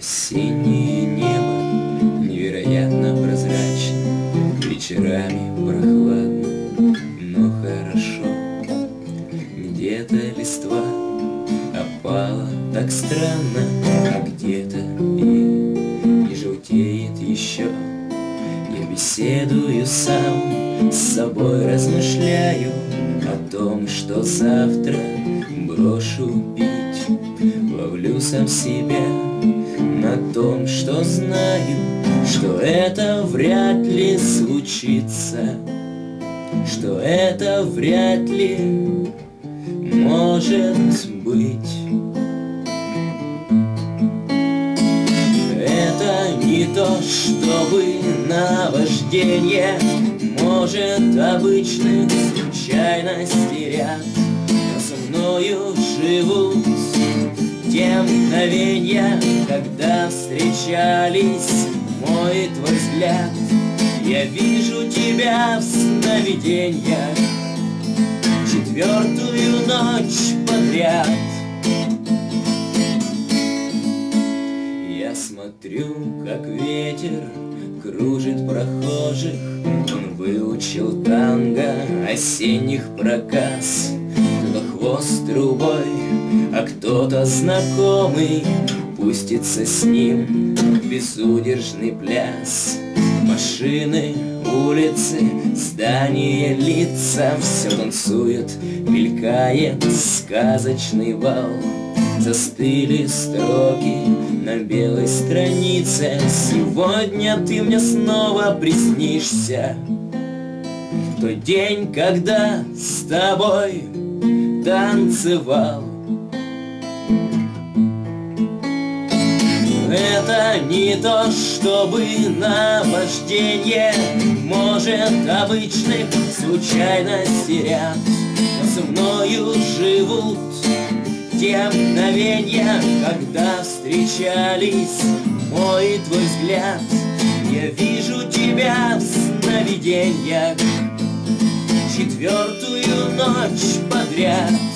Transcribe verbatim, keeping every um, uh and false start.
Осеннее небо невероятно прозрачно, вечерами прохладно, но хорошо. Где-то листва опала так странно, а где-то и не желтеет еще. Я беседую сам с собой, размышляю о том, что завтра брошу пить. Ловлю сам себя на том, что знаю, что это вряд ли случится, что это вряд ли может быть. Это не то, чтобы наваждение, может, обычных случайностей ряд, но со мною живут те мгновенья, когда встречались мой и твой взгляд. Я вижу тебя в сновидениях четвертую ночь подряд. Я смотрю, как ветер кружит прохожих. Он выучил танго осенних проказ. Кто-то хвост трубой, а кто-то знакомый пустится с ним в безудержный пляс. Машины, улицы, здания, лица, все танцует, мелькает сказочный вал. Застыли строки на белой странице. Сегодня ты мне снова приснишься. Тот день, когда с тобой танцевал. Это не то, чтобы наваждение, может, обычных случайностей ряд, но со мною живут те мгновенья, когда встречались мой и твой взгляд. Я вижу тебя в сновидениях четвертую ночь подряд.